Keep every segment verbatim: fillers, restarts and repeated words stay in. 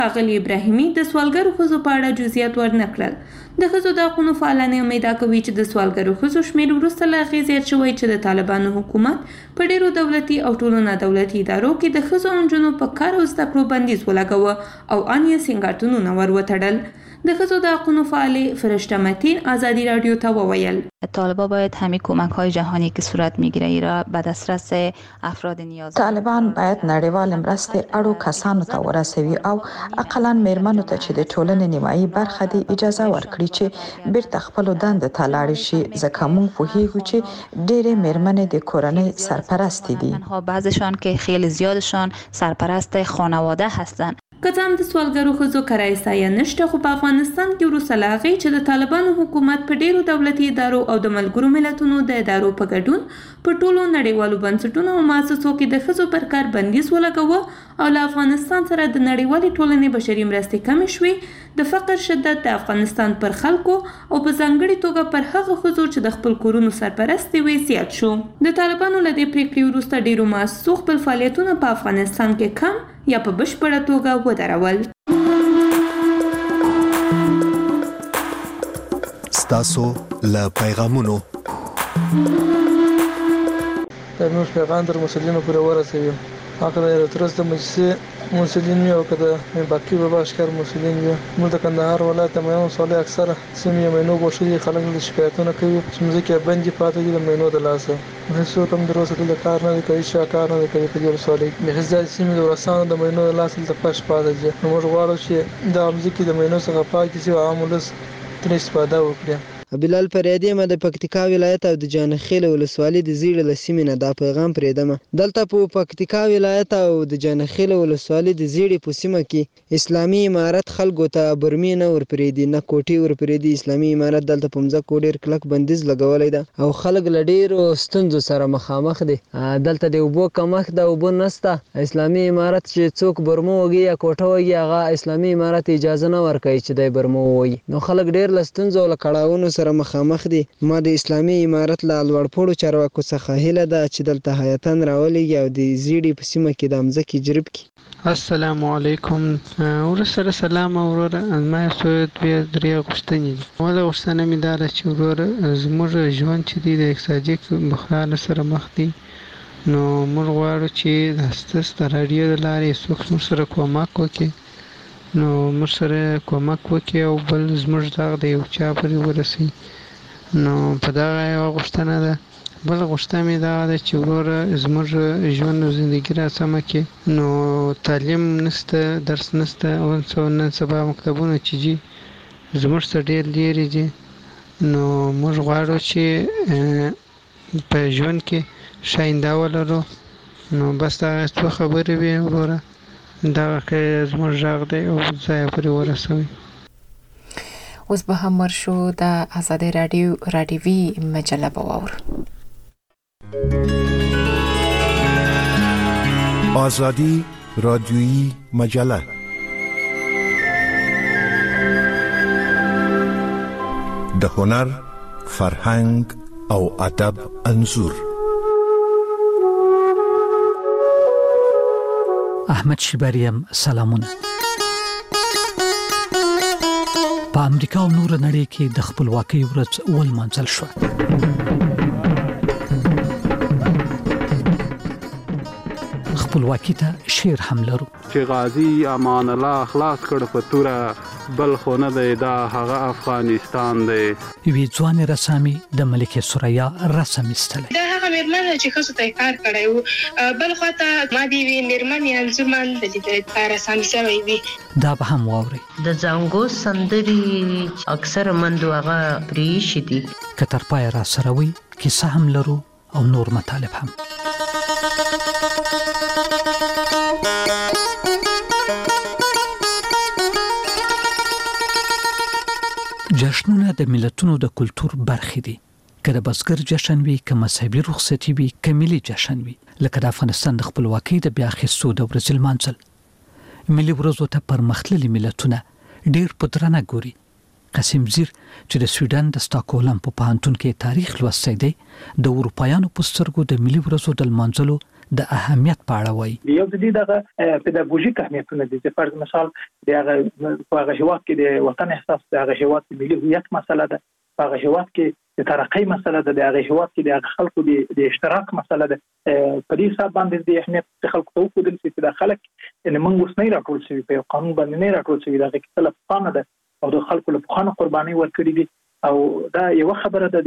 ښاغلي ابراهیمي د سوالګرو ښځو په اړه جزئیات ورنکړل. د ښځو د حقونو فعالانې امید کوي چې د سوالګرو ښځو شمېر وروسته له هغې زیات شوی چې د طالبانو حکومت په ډېرو دولتي او ټولو نادولتي ادارو کې د ښځو او نجونو په کار او زده کړو بندیز ولګاوه او ان یې سینګارتونونه ور وتړل. د ښځو د حقونو فعالې فرشته متین آزادی رادیو ته وویل طالبان باید همه کمک های جهانی که صورت میگیره ای را به دسترس افراد نیاز طالبان باید نړیوال مرستې اړو کسانو ته ورسوي او اقلا میرمنو ته چې د ټولنې نیمایي برخه دی اجازه ورکړي چې بیرته خپل دندې ته لاړ شي، ځکه موږ پوهیږو چې ډېرې میرمنې د کورنۍ سرپرست دي. تنها بعضشان که خیلی زیادشان سرپرست خانواده هستند. که څه هم د سوالګرو ښځو کرایه سایه نشته، خو په افغانستان کې وروسته له هغې چې د طالبانو حکومت په ډېرو دولتي ادارو او د ملګرو ملتونو د ادارو په ګډون په ټولو نړیوالو بنسټونو او مؤسسو کې د ښځو پر کار بندیز ولګاوه او له افغانستان سره د نړیوالې ټولنې بشري مرستې کمې شوې، د فقر شدت د افغانستان پر خلکو او په ځانګړې توګه پر هغه ښځو چې د خپل کورونو سرپرستې وې زیات شو. د طالبانو له دې پریکړې وروسته ډېرو مؤسسو خپل فعالیتونه په افغانستان کې کم یا په بشپړه توګه ودرول. ستاسو له پیغامونو زموږ پیغام تر مسؤلینو پورې ورسوي. هغه د ترڅ د مجلسې مسؤلین وي او که د باقي به اشکار مسؤلین وي. موږ د کندهار ولایت د مینو سولې اکثره سیمې مینو بوشلي خلک د شکایتونه کوي چې مځکې بندي پاتې دي د مینو د لاسه. هیڅوک هم د روسه د کار نه کوي، چې کار نه کوي په دې سولې د هزار سیمې د ورسانو د مینو د لاسه د پښ پاتې دي. نو موږ غواړو چې د مځکې د مینو څخه پاکې شي او عام ولس ترې استفاده وکړي. بلال فریدی ما د پکتیکا ولایت او د جانخیل ولسوالۍ د زیړ له سیمې نه دا پیغام پرېدم. دلته په پکتیکا ولایت او د جانخیل ولسوالۍ د زیړ په سیمه کې اسلامي امارت خلکو ته برمې نه ورپرېدي، نه کوټې ورپرېدي. اسلامي امارت دلته په مځکو ډېر کلک بندیز لګولی ده او خلک له ډېرو ستونزو سره مخامخ دي. دلته د اوبو کمښت ده، اوبه نشته. اسلامي امارت چې څوک برمه وږي یا کوټه وږي، هغه اسلامي امارت اجازه نه ورکوي چې دی برمه ووایي. نو خلک ډېر له ستونزو او له کړاوونو سره مخامخ دي. ما د اسلامي امارت له لوړپوړو چارواکو څخه هیله ده چې دلته هیاتن راولېږي او د زیړې په سیمه کې د مځکې جریب کړي. السلام علیکم. ورسره سلام وروره. ما یو څه دوې درې غوښتنې دي. اوله غوښتنه مې دا ده چې وروره زموږ ژوند چې دی د اقتصادي بحران سره مخ دی، نو موږ غواړو چې د ستاسو د راډیو د لارې څوک موږ سره کومک وکړي، نو موږ سره کومک وکړي او بل زموږ دغه د یو چا پورې ورسوي. نو په دغه یوه غوښتنه ده. بله غوښتنه مې دغه ده چې وروره زموږ ژوند او زندګي راسمه کړي. نو تعلیم نشته، درس نشته، اوس نن سبا مکتبونه چې دي زموږ څخه ډېر لرې دي. نو موږ غواړو چې په ژوند کې ښه آینده ولرو. نو بس دغه څو خبرې وې وروره. دغه که زموږ غږ دی او ځای پورې ورسوي. اوس به هم ورشو د آزادی رادیو رادیوي مجله به واورو. آزادی رادیویی مجله د هنر، فرهنګ او ادب انځور. احمد شیبریم سلامونه. په امریکا او نور نړۍ کې د خپلواکۍ ورځ ولمانځل شوه. خپلواکۍ ته شعر هم لرو چې غازی امان الله خلاص کړ په توره، بل خو نه دی دا هغه افغانستان دی. یوې ځوانې رسامي د ملکې ثریا رسم ایستلی. دا هغه مېرمن چې ښځو ته یې کار کړی و. بل خوا ته ما د یوې مېرمنې انځورمن د رسامي شوی وي. دا به هم واورئ. د زانګو سندرې اکثره مندو هغه پرېښي دي. که تر پایه راسره وئ کیسه هم لرو او نور مطالب هم. جشنونه د ملتونو د کلتور برخې دي. که د بزګر جشن وي، که مذهبي رخصتي وي، که ملي جشن وي، لکه د افغانستان د خپلواکۍ د بیا اخیستو د ورځې لمانځل. ملي ورځو ته پرمختللي ملتونه ډېر په درنه ګوري. قاسم زیر چې د سویډن د ستاکهولم په پوهنتون کې تاریخ لوستی دی، د اروپایانو په سترګو د ملي ورځو د لمانځلو د اهمیت په اړه وایي. یو د دې دغه پیداګوژیک اهمیتونه دي چې فرض مثال د هغه په هغه هیواد کې د وطن احساس د هغه هیواد د ملي هویت مسله ده، په هغه هیواد کې د ترقۍ مسله ده، د هغه هیواد کې د هغه خلکو د اشتراک مسله ده. په دې حساب باندې د اهمیت د خلکو ته وښودل شي چې د خلک ان موږ اوس نه راټول شوي په یو قانون باندې نه راټول شوي، دغه کې تل پانه ده او د خلکو له پخوانه قرباني ورکړي دي. او دا یو خبره ده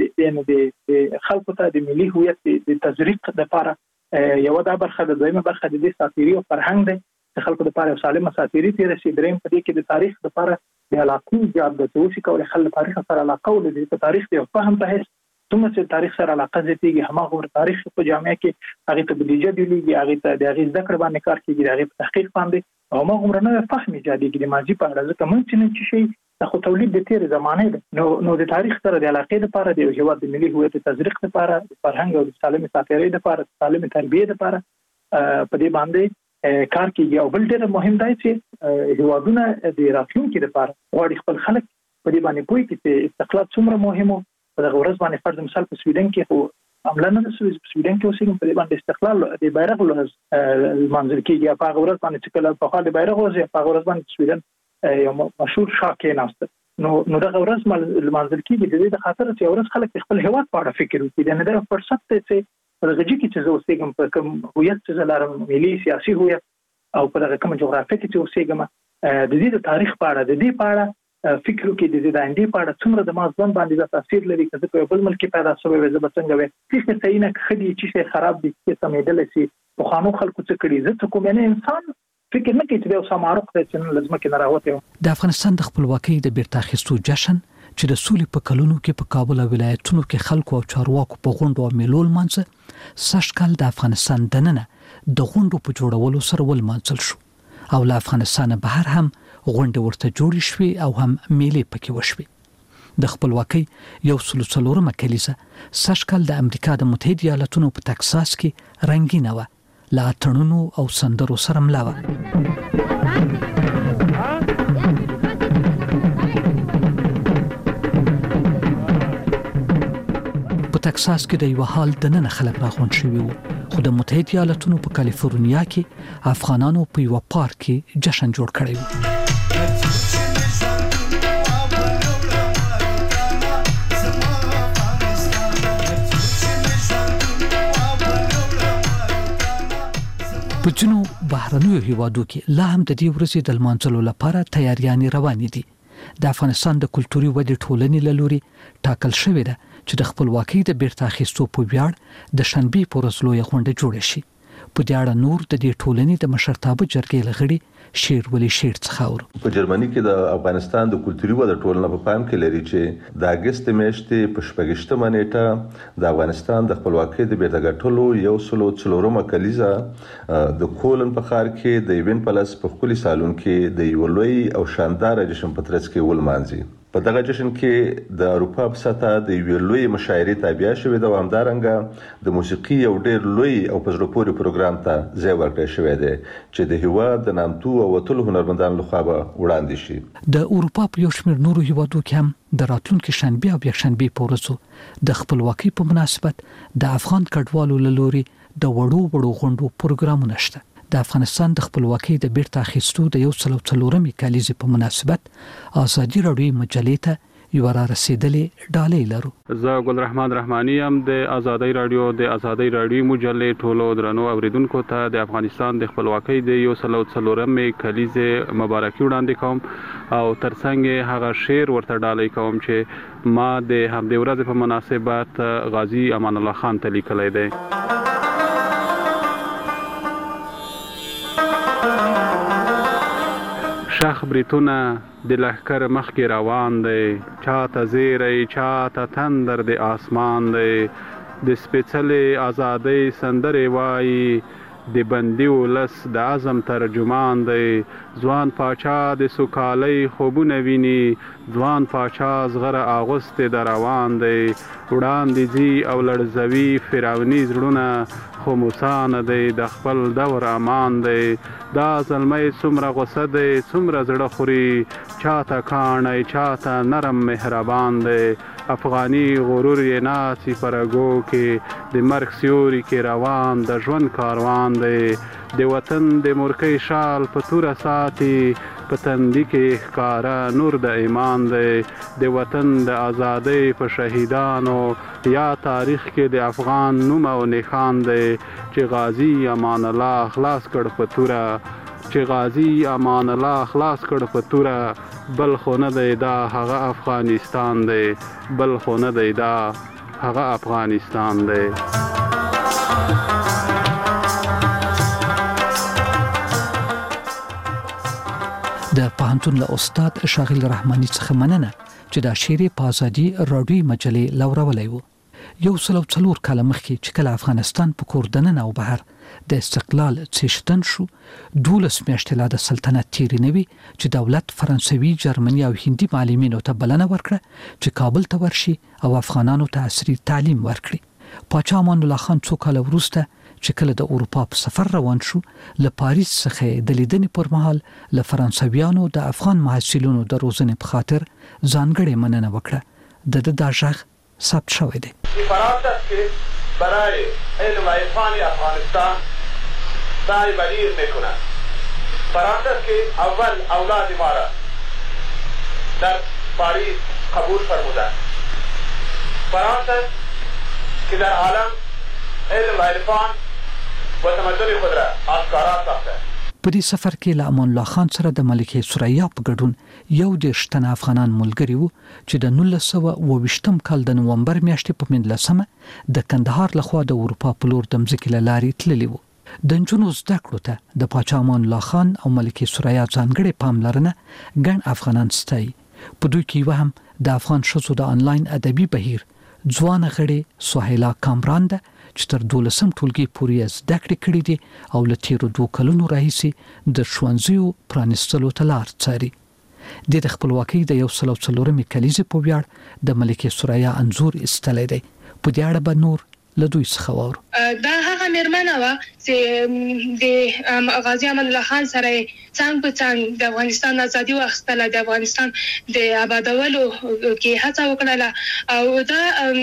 د خلکو ته د ملي هویت د تزریق لپاره یو دا برخه د دویمه برخه د دې ساتيري او فرهنګ ده چې خلکو لپاره سالمه ساتيري تیر شي. دریم په دې کې د تاریخ لپاره د علاقې جواب د توشي کول خلک تاریخ سره علاقه ولري، د تاریخ دی فهم په هیڅ څومره چې تاریخ سره علاقه زیاتېږي هماغه تاریخ په جامعه کې هغه ته بودیجه دیږي، هغه ته د هغه ذکر باندې کار کیږي، هغه په تحقیق باندې او هماغه نه فهم ایجادېږي د ماضي په اړه. ځکه مونږ چې نه شي د خو تولید د تیر زمانه ده، نو نو د تاریخ سره د علاقې لپاره د هیواد د ملي هویت تزریق لپاره، د فرهنګ او د سالمه ساتيري لپاره، د سالمه تربیه لپاره په دې باندې کار کوي. او بل ډېر مهم دی چې هیوادونه د راتلونکي لپاره غواړي خپل خلک په دې باندې پوي چې استقلال څومره مهمه. په دغه ورځ باندې فرض مثال په سویډن کې خو عملاً نه سوي په سویډن کې اوسېږي، په دې باندې استقلال د بیرغ ورځ منځل کېږي. په هغه ورځ باندې چې کله په خاله بیرغ ورځ په هغه ورځ باندې سویډن یو مشهور شاه کېناست. نو نو دغه ورځ منځل کېږي د دې د خاطر چې ورځ خلک خپل هیواد په اړه فکر وکړي. نه دا فرصت دی چې په دغه ځای کې چې زه اوسېږم په کوم هویت چې لرم، ملي سیاسي هویت، او په دغه کوم جغرافیه کې چې اوسېږم، د دې د تاریخ په اړه د دې په اړه فکر وکړي، د دې د آینده په اړه څومره د ما ځوان باندې تاثیر لري. که زه په بل ملک پیدا شوی وي زه به څنګه وي، چې څه نه خدي چې خراب دي چې سمېدل شي په خانو خلکو څه کړي. زه څه کوم نه انسان فکر نه کوي چې یو سمارق دی چې لازم کې نه راوته. د افغانستان د خپلواکۍ د بیرته اخیستو جشن چې د سولې په کلونو کې په کابل او ولایتونو کې خلکو او چارواکو په غونډو او میلو لمانځه، سږ کال د افغانستان دننه د غونډو په جوړولو سره ولمانځل شو او له افغانستان بهر هم غونډې ورته جوړې شوې او هم میلې پکې وشوې. د خپلواکۍ یو سل څلورمه کلیزه سږ کال د امریکا د متحده ایالاتونو په تکساس کې رنګینه وه، له اتڼونو او سندرو سره مله وه. په تکساس کې د یو حال دننه خلک راغونډ شوي وو، خو د متحده ایالاتونو په کالیفورنیا کې افغانانو په یو پارک کې جشن جوړ کړی و. په ځینو بهرنیو هیوادو کې لا هم د دې ورځې د لمانځلو لپاره تیاریانې روانې دي. د افغانستان د کلتوري ودې ټولنې له لوري ټاکل شوې ده چې د خپلواکۍ د بیرته اخیستو په ویاړ د شنبې په ورځ لویه غونډه جوړه شي. په دې اړه نور د دې ټولنې د مشرتابه جرګې لغړي شیر ولی شیر څخه ورو. په جرمني کې د افغانستان د کلتوري ودې ټولنه په پام کې لري چې د اگست میاشتې په شپږشتمه نیټه د افغانستان د خپلواکۍ د بیرته ګټلو یو سل څلورمه کلیزه د کولن په ښار کې د ایون پلس په ښکلي سالون کې د یو لوی او شاندار جشن په ترڅ کې ولمانځي. په دغه جشن کې د اروپا په سطحه د یو لوی مشاعرې تابع شوې ده او همدارنګه د موسیقي یو ډېر لوی او په زړه پورې پروګرام ته ځای ورکړی شوی دی چې د هیواد د نامتو او وتلو هنرمندانو لخوا به وړاندې شي. د اروپا په یو شمېر نورو هیوادو کې هم د راتلونکي شنبې او یکشنبې په ورځو د خپلواکۍ په مناسبت د افغان کډوالو له لوري د وړو وړو غونډو پروګرامونه شته. د افغانستان د خپلواکۍ د بیرته اخیستو د یو سل څلورمې کلیزې په مناسبت ازادي راډیو مجلې ته یو را رسیدلې ډالۍ لرو. زه ګل رحمان رحماني ام د ازادي راډیو د ازادي راډیو مجلې ټولو درنو اوریدونکو ته د افغانستان د خپلواکۍ د یو سل څلورمې کلیزې مبارکي وړاندې کوم او ترڅنګ هغه شعر ورته ډالۍ کوم چې ما د همدې ورځې په مناسبت غازی امان الله خان ته لیکلی دی. شخ بریتونه د لښکر مخکې روان دی، چاته زیری چاته تندر د آسمان دی، د سپېڅلې ازادۍ سندرې وایي د بندي ولس د عزم ترجمان دی، ځوان پاچا د سوکالۍ خوبونه ویني، ځوان پاچا زغره اغوستې د روان دی، وړاندې ځي او لړزوي فرعوني زړونه خو موسی نه دی د خپل دور امان دی، دا زلمی څومره غوسه دی څومره زړه خوري، چاته کاڼی چاته نرم مهربان دی، افغاني غرور یې ناسي پرګو کې د مرګ سیوري کې روان د ژوند کاروان دی د وطن د مورکۍ شال په توره ساتي په تندي کې ښکاره نور د ایمان دی د وطن د ازادۍ په شهیدانو یا تاریخ کې د افغان نوم او نښان دی چې غازی امان الله خلاص کړ په توره چې غازی امان الله خلاص کړ په توره بل خو نه دی دا هغه افغانستان دی بل خو نه دی دا هغه افغانستان دی. د پوهنتون له استاد شاغل رحماني څخه مننه چې دا شعر په ازادي راډیو مجلې لورولی و. یو سلو څلور کاله مخکې چې کله افغانستان په کور دننه او بهر د استقلال څښتن شو دولس میاشتې لا د سلطنت تیرې نه وي چې دولت فرانسوي جرمني او هندي معلمینو ته بلنه ورکړه چې کابل ته ورشي او افغانانو ته عصري تعلیم ورکړي. پاچا امان الله خان څو کاله وروسته چې کله د اروپا په سفر روان شو له پاریس څخه د لیدنې پر مهال له فرانسویانو د افغان محصلینو د روزنې په خاطر ځانګړې مننه وکړه. د د غږ ثبت شوی دی. فرانسه که برای علم و عرفان افغانستان سعی بلیر میکنند. فرانسه که اول اولاد ما را در پاریس قبول فرمودند. فرانسه که در عالم علم و عرفان و تمدن خود را آشکارا ساخته. په دې سفر کې له امان الله خان سره د ملکې ثریا په ګډون یو دېرش تنه افغانان ملګري وو چې د نولس سوه اوه ویشتم کال د نومبر میاشتې په پنځلسمه د کندهار لخوا د اروپا په لور د مځکې له لارې تللي وو. د نجونو زده کړو ته د پاچا امان الله خان او ملکې ثریا ځانګړې پاملرنه ګڼ افغانان ستایي. په دوی کې یوه هم د افغان ښځو د انلاین ادبي بهیر ځوانه غړې سهیلا کامران ده چې تر دولسم ټولګي پورې زده کړې کړې دي او له تیرو دوه کلونو راهیسې د ښوونځیو پرانیستلو ته لار څاري. د خپلواکۍ د یو سل او څلورمې کلیزې په ویاړ د ملکې ثریا انځور ایستلی دی. په دې اړه به نور له دوی څخه واورو. دا هغه مېرمنه وه چې د غازي امان الله خان سره څنګ په څنګ د افغانستان ازادي واخیستله، د افغانستان د آبادولو کې هڅه وکړله او دا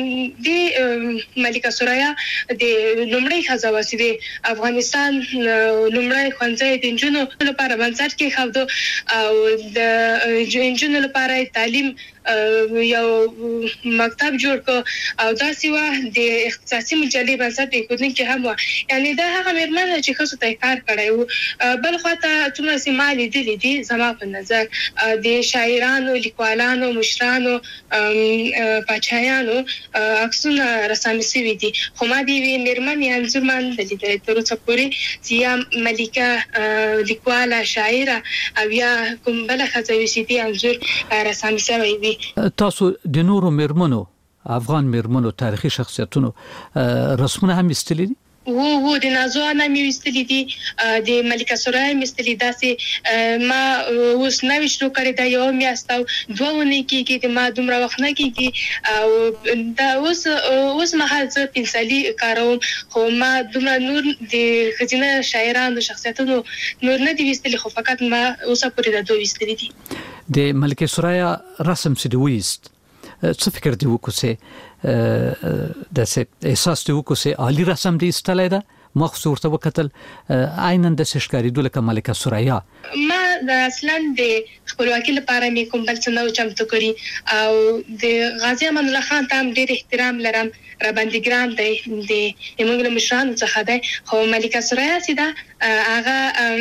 د ملکه ثریا د لومړۍ ښځه وه چې د افغانستان لومړی ښوونځی د نجونو لپاره بنسټ کېښود او د نجونو لپاره تعلیم یو مکتب جوړ کړ او داسې وه د اختصاصي مجلې بنسټ ایښودونکې هم وه. یعنې دا هغه مېرمنه چې ښځو ته یې کار کړی و. بل خواته څومره چې ما لیدلي دي زما په نظر د شاعرانو، لیکوالانو، مشرانو، پاچایانو عکسونه رسامي شوي دي، خو ما د یوې مېرمنې انځور ما نه دی لیدلی تر اوسه پورې چې یا ملکه لیکواله شاعره او یا کوم بله ښځه وي چې دې انځور رسامي شوی وي. تاسو د نورو مېرمنو افغان مېرمنو تاریخي شخصیتونو رسمونه هم ایستلي دي؟ وو وو د نازو انا مې ویستلي دي، د ملکه ثریا مې ایستلي. داسې ما اوس نوې شروع کړې ده، یوه میاشت او دوه اونۍ کېږي د ما دومره وخت نه کېږي او دا اوس اوس مهال زه پنسلي کاروم، خو ما دومره نور د ښځینه شاعرانو شخصیتونو نور نه دي ویستلي، خو فقط ما اوسه پورې دا دوه ویستلي دي. د ملکه ثریا رسم چې د ویست څه فکر دی وکړو چې داسې احساس دی وکړو چې عالي رسم دی ایستلی ده؟ ما خو ورته وکتل عینا داسې ښکارېدو لکه ملکه ثریا. ما د اصلا د خپلواکۍ لپاره مې کوم بل څه نه و چمتو کړي او د غازي امان الله خان ته هم ډېر احترام لرم، راباندې ګران دی، د زموږ له مشرانو څخه دی. خو ملکه ثریا چې ده هغه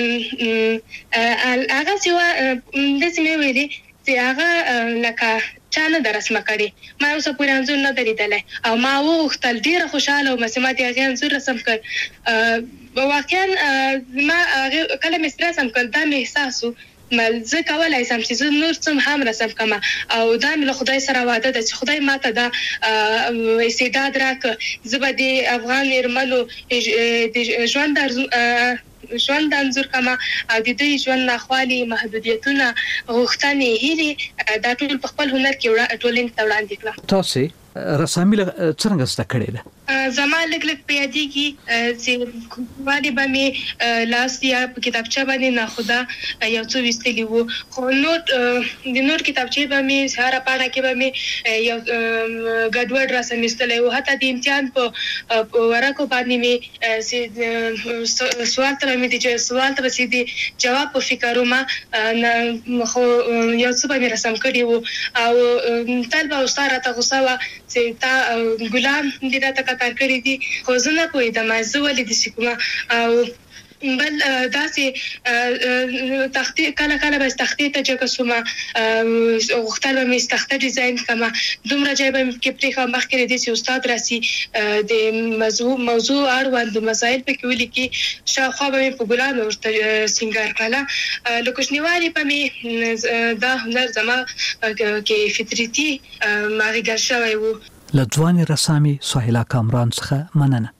هغه چې وه داسې مې ویلې چې هغه لکه چا نه ده رسمه کړې. ما اوسه پورې انځور نه ده لیدلی او ما وغوښتل ډېره خوشحاله ومه چې ما د هغې انځور رسم کړ. واقعا ما هغې کله مې رسم کړ دا مې احساس و زه کولی شم چې زه نور څه هم رسم کړم او دا مې له خدای سره واده ده چې خدای ماته دا استعداد راکړه. زه به د افغان مېرمنو د ژوند ژوند انځور کما او د دوی ژوند ناخوالي، محدودیتونه، غوښتنې، هیلې دا ټول په خپل هنر کې ټولنې ته وړاندې کړم. تاسې رسامي څرنګه زده کړې ده؟ زما لګ لګ په یادېږي چې باندې باندې لاس یا په کتابچه باندې نه خدا یو څه وستلی وو خو نوٹ د نوٹ کتابچه باندې سهار پاڼه کې باندې یو ګډوډ را سمستلې وو حتی د امتحان په ورکو باندې می سوال ته مې چې سوال ته چې جواب په فکر ما خو یو څه باندې رسم کړی وو او طالبه استاد ته غوسه چې تا ګلان دې راته کار کړی دي خو زه نه پوهېدم زه ولې داسې کومه او بل داسې تختې کله کله به تختې ته جګه سومه غوښتل به مې تخته ډیزاین کړمه دومره ځای به مې کې پرېښه مخکې داسې استاد راسي د موضوع موضوع اړوند مسایل پکې ولیکي شاوخوا به مې په ګلانو ورته سینګار کړله له کوچنیوالي به مې دا هنر زما کې فطرتي ماغېږر شوی و. له ځوانې رسامي سهیلا کامران څخه مننه.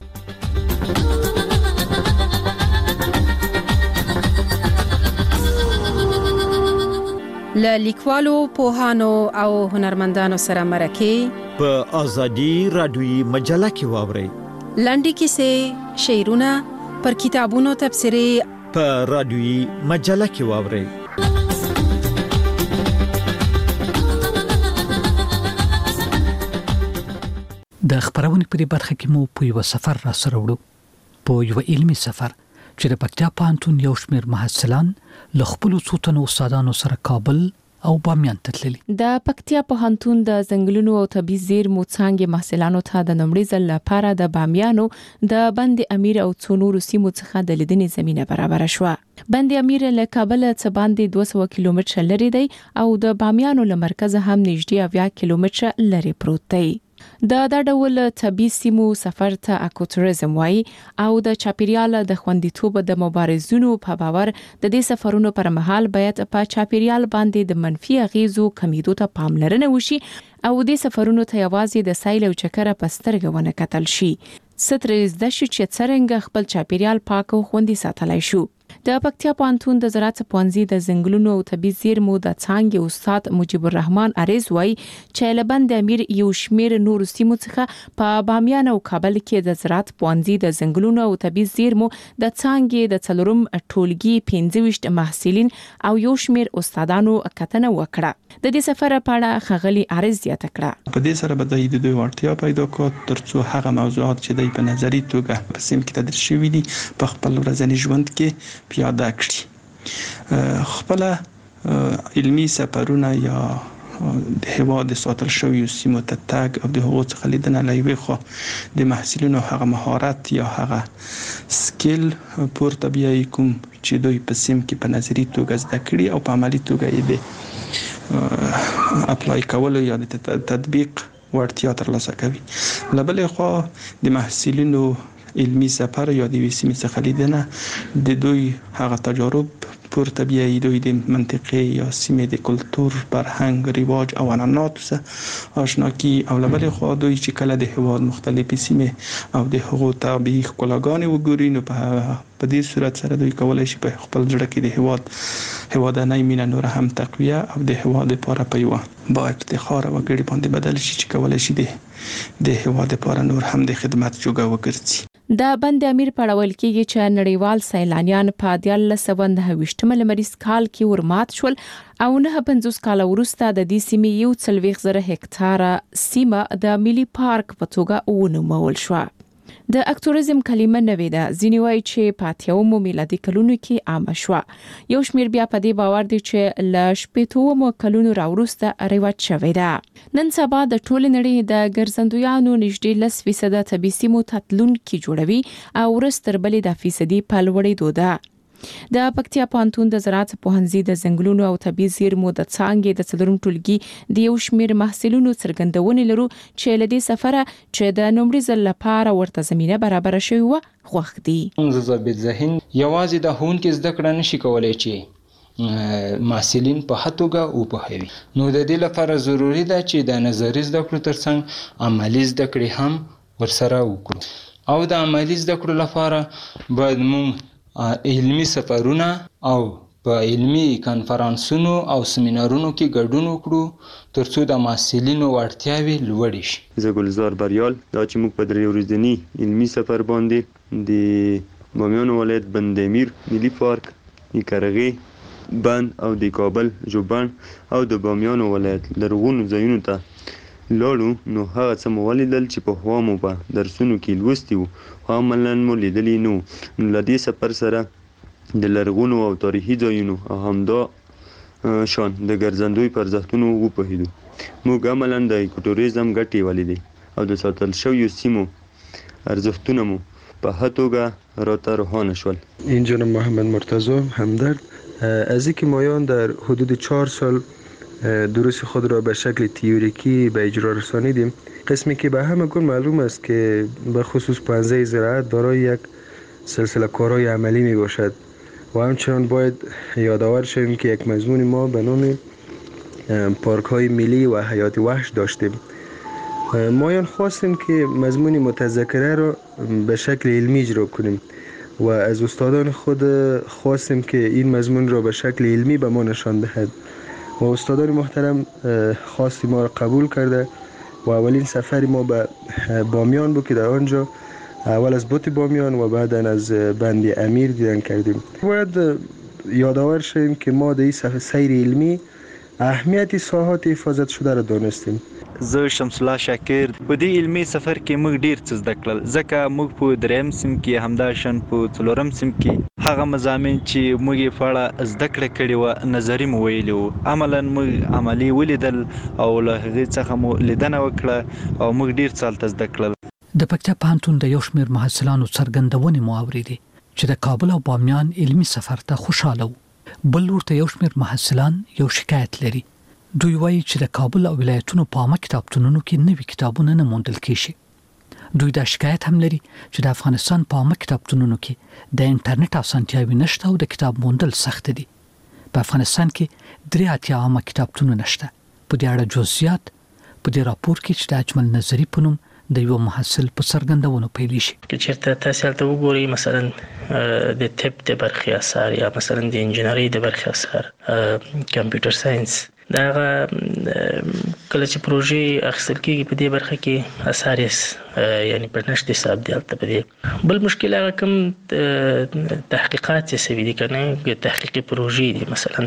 له لیکوالو پوهانو او هنرمندانو سره مرکې په ازادي رادیوي مجله کې واورئ. لنډې کیسې، شعرونه، پر کتابونو تبصرې په رادیوي مجله کې واورئ. د خبرونې په دې برخه کې مو په یو سفر را سره وړو په یو علمي سفر چې د پکتیا پوهنتون یو شمېر محصلان له خپلو څو تنو استادانو سره کابل او بامیان ته تللي. د پکتیا پوهنتون د ځنګلونو او طبي زیرمو څانګې محصلانو ته د لومړي ځل لپاره د بامیانو د بند امیر او څو نورو سیمو څخه د لیدنې زمینه برابر شوه. بند امیر له کابل څخه باندې دوه سوه کیلومتره لري دی او د بامیانو له مرکزه هم نږدې اویا کیلومتره لري پروت دی. د دا ډول طبي سیمو سفر ته اکوټوریزم وایي او د چاپیریال د خوندیتوب د مبارزونو په باور د دې سفرونو پر مهال باید په چاپیریال باندې د منفي اغیزو کمیدو ته پاملرنه وشي او د سفرونو ته یوازې د سایل او چکر په سترګه ونه کتل شي. سترز د شي چې څرنګه خپل چاپیریال پاک او خوندي ساتلای شو. د پکتیا پوهنتون د زراعت پوهنځي د ځنګلونو او طبي زیرمو د څانګې استاد مجيب الرحمن عریض وایي چې له بند امیر یو شمېر نورو سیمو څخه په بامیان او کابل کې د زراعت پوهنځي د ځنګلونو او طبي زیرمو د څانګې د څلورم ټولګي پنځه ویشت محصلین او یو شمېر استادانو کتنه وکړه. د دې سفر په اړه ښاغلي عریض زیاته کړه. په دې سره به د دوی وړتیا پیدا کړو ترڅو هغه موضوعات چې د په نظری توګه په سیم کې تدریس شوي دي په خپل ورځني ژوند کې پیاده کړي. خپل علمي سفرونه یا د هواد ساتل شوی سیمو ته تګ او د هغو څخه لیدنه لوي خو د محصلینو هغه مهارت یا هغه سکیل پورته بیاي کوم چې دوی په سیم کې په نظری توګه زده کړي او په عملی توګه یې د اپلای کولو یا د تطبیق ورتیا ترلاسه کوي. لبلې خو د محصلینو علمي سفر یا د وسیمې څخه لیدنه د دوی هغه تجارب پورته بیاي دوی د منطقې یا سیمې د کلتور، فرهنګ، رواج او عنعناتو سره آشنا کی او لبلې خو دوی چې کله د هواد مختلفې سیمې او د هغو طبیعي ښکلاګانې وګوري نو په دې صورت سره دوی کولای شي په خپل ځړه کې د هواد هوادنۍ مینه نور هم تقویه او د هواد لپاره په یوه با افتخار وګړي باندې بدل شي چې کولای شي د د هواد لپاره نور هم د خدمت جوګه وګرځي. د بند امیر پړول کېږي چې نړیوال سیلانیان په دیارلس سوه نهه ویشتم لمریز کال کې ورمات شول او نه پنځوس کال وروسته د دې سیمې یو څلوېښت زره هکتاره سیمه د ملي پارک په توګه ونومول شوه. د اکټوریزم کلمه نوې ده. ځینې وایي چې په اتیاومو میلادي کلونو کې عامه شوه. یو شمېر بیا په دې باور دي چې له شپېتومو کلونو راوروسته رواج شوې ده. نن سبا د ټولې نړۍ د ګرځندویانو نږدې لس فیصده طبي سیمو ته تلونکي جوړوي او ورځ تر بلې د فیصدي په لوړېدو ده. د پکتیا پوهنتون د زراعت پوهنځي د ځنګلونو او طبي زیرمو د څانګې د څلورم ټولګي د یو شمېر محصلینو څرګندونې لرو چې له دې سفره چې د لومړي ځل لپاره ورته زمینه برابره شوې وه خوښ دي. زه ضابط ذهن یوازې د ښوونکي زده کړه نشي کولی چې محصلین په ښه توګه وپوهوي. نو د دې لپاره ضروري ده چې د نظري زده کړو ترڅنګ عملي زده کړې هم ورسره وکړو او د عملي زده کړو لپاره باید موږ علمي سفرونه او په علمي کانفرانسونو او سیمینارونو کې ګډون وکړو ترڅو د محصلینو وړتیاوې لوړې شي. زه ګلزار بریال، دا چې موږ په درې ورځني علمي سفر باندې د بامیان ولایت بند امیر ملي پارک، د کرغې بند او د کابل ژوبڼ او د بامیان ولایت لرغونو ځایونو ته لاړو، نو هغه څه مو ولیدل چې پخوا مو په درسونو کې لوستي وو خو عملاً مو لیدلي نه وو. نو له دې سفر سره د لرغونو او تاریخي ځایونو او همدا شان د ګرځندوی پر ارزښتونو وپوهېدو. موږ عملاً د ایکوټوریزم ګټې ولیدې او د ساتل شویو سیمو ارزښتونه مو په ښه توګه راته روښانه شول. اینجا محمد مرتضی همدرد، از اینکه مایان در حدود چهار سال دروس خود را به شکل تئوریکی به اجرا رسانیدیم، قسمی که به همه گون معلوم است که به خصوص پانزه زراعت دارای یک سلسله کارهای عملی می باشد و همچنان باید یادآور شویم که یک مضمون ما به نام پارک های ملی و حیات وحش داشتیم. مایان خواستیم که مضمون متذکره را به شکل علمی اجرا کنیم و از استادان خود خواستیم که این مضمون را به شکل علمی به ما نشان دهد و استادان محترم خواستی ما را قبول کرده و اولین سفر ما به بامیان بود که در آنجا اول از بوت بامیان و بعدا از بند امیر دیدن کردیم. باید یادآور شویم که ما در این سیر علمی اهمیت ساحات حفاظت شده را دانستیم. زه شمس الله شاکر، په دې علمي سفر کې موږ ډیر څه زده کړل، ځکه موږ په دریم سیم کې همداشان په څلورم سیم کې هغه مضامین چې موږ یې په اړه زده کړه کړې وه نظري مو ویلي وو، عملاً موږ عملي ولیدل او له هغې څخه مو لیدنه وکړه او موږ ډیر څه هلته زده کړل. د پکتیا پوهنتون د یو شمېر محصلانو څرګندونې مو اورېدې چې د کابل او بامیان علمي سفر ته خوشحاله وو. بل ورته یو شمېر محصلان یو شکایت لري. دوی وایي چې د کابل او ولایتونو په عامه کتابتونونو کې نوي کتابونه نه موندل کېږي. دوی دا شکایت هم لري چې د افغانستان په عامه کتابتونونو کې د انټرنیټ اسانتیاوې نشته او د کتاب موندل سخت دي. په افغانستان کې درې اتیا عامه کتابتونونه نشته. په دې اړه جزئیات په دې راپور کې چې د اجمل نظري په نوم د یو محصل په څرګندونو پیل شي. که چېرته تاسو هلته وګورئ مثلا د طب د برخې اثار یا مثلا د انجینرۍ د برخې اثار، کمپیوټر ساينس، دا کله چې پروژې اخیستل کېږي په دې برخه کې اثار یې یعنی په نشت حساب دی هلته په دې. بل مشکل هغه کوم تحقیقات چې سوي دي که نه تحقیقي پروژې دي، مثلا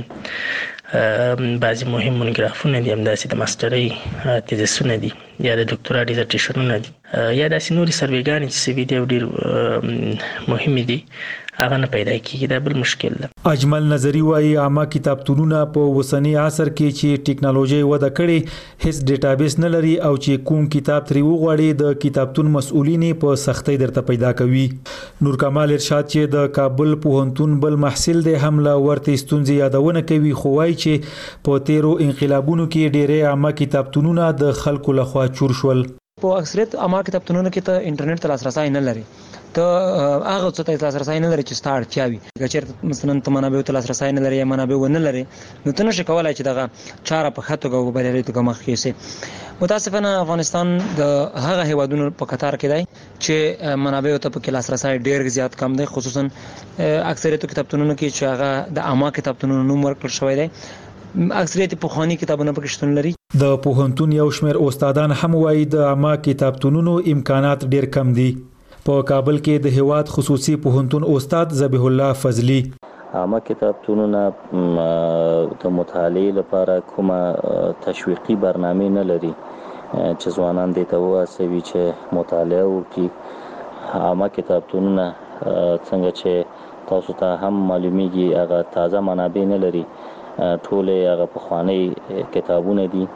بعضې مهم مونوګرافونه دي، همداسې د ماسټرۍ تیزسونه دي یا د ډاکټورا ډیزرټیشنونه دي یا داسې نورې سروېګانې چې سوي دي او ډېر مهمې دي، هغه نه پیدا کیږي. دا بل مشکل ده. اجمل نظری وايي عامه کتابتونونه په وسنی عصر کې چې ټیکنالوژي وده کړي هیڅ ډیټابیس نه لري او چې کوم کتاب تری وغواړي د کتابتون مسؤلین په سختۍ درته پیدا کوي. نور کمال ارشاد چې د کابل پوهنتون بل محصل دی هم لا ورته ستونزې یادونه کوي، خو وايي چې په تیرو انقلابونو کې ډېرې عامه کتابتونونه د خلکو لخوا چور شول. په اکثریت عامه کتابتونونو کې ته انټرنیټ ته لاسرسی نه لري، ته هغه څه ته لاسرسی نه لري چې ستا اړتیا وي. که چېرته مثلا ته منابعو ته لاسرسی نه لري یا منابع ونه لري نو ته نشې کولی چې دغه چاره په ښه توګه او بریالۍ توګه مخکې یوسې. متاسفانه افغانستان د هغه هیوادونو په قطار کې دی چې منابعو ته پکې لاسرسی ډېر زیات کم دی، خصوصا اکثریتو کتابتونونو کې چې هغه د عامه کتابتونونو نوم ورکړل شوی دی. اکثریت پخواني کتابونه پکې شتون لري. د پوهنتون یو شمېر استادان هم وایي د عامه کتابتونونو امکانات ډېر کم دي. په کابل کې د هیواد خصوصي پوهنتون استاد ذبیح الله فضلی: عامه کتابتونونه د مطالعې لپاره کومه تشویقي برنامه نه لري چې ځوانان دې ته وهڅوي چې مطالعه وکړي. عامه کتابتونونه څنګه چې تاسو ته هم معلومیږي هغه تازه منابع نه لري، ټول هغه پخواني کتابونه دي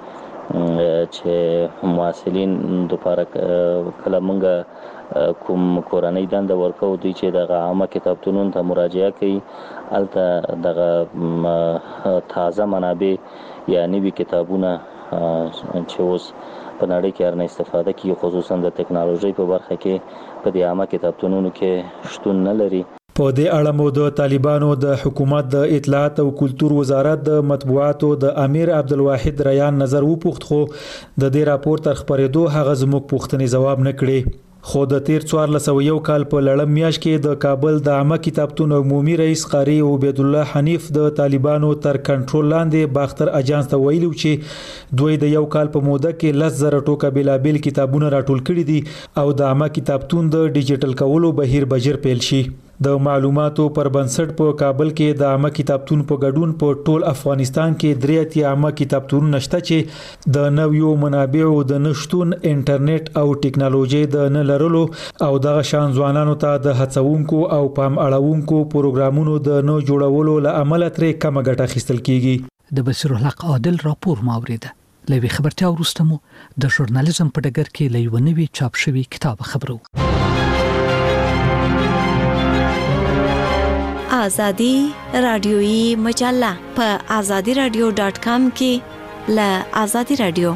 چې محصلین لپاره کله مونږ کوم کورنۍ دنده ورکو دوی چې دغه عامه کتابتونونو ته مراجعه کوي، هلته دغه تازه منابع یا نوي کتابونه چې اوس په نړۍ کې هر نه استفاده کوي، خصوصا د ټکنالوژۍ په برخه کې په دې عامه کتابتونونو کې شتون نه لري. په دې اړه مو د طالبانو د حکومت د اطلاعات او کلتور وزارت د مطبوعاتو د امیر عبدالواحد ریان نظر وپوښت، خو د دې راپور تر خپرېدو هغه زموږ پوښتنې ځواب نه کړې. خو د تیر څوار لسو یو کال په لړم میاشت کې د کابل د عامه کتابتون عمومي رئیس قاری عبید الله حنیف د طالبانو تر کنټرول لاندې باختر اجانس ته ویلو چې دوی د یو کال په موده کې لس زره ټوکه بلابل کتابونه راټول کړي دي او د عامه کتابتون د ډیجیټل کولو بهیر بجر پیل شي. د معلوماتو پر بنسټ په کابل کې د عامه کتابتون په ګډون په ټول افغانستان کې درې اتیا عامه کتابتون نشته چې د نویو منابعو د نشټون انټرنیټ او ټکنالوژي د نه لرلو او د شان ځوانانو ته د هڅونکو او پام اړونکو پروګرامونو د نه جوړولو له امله ترې کم ګټه اخیستل کیږي. د بصیر الحق عادل راپور ماوریده لوي خبرتیا ورستمو د ژورنالیزم په ډګر کې لوي چاپ شوی کتاب خبرو. آزادی رادیویی مجله په آزادی رادیو ډاټ کام کې له آزادی رادیو.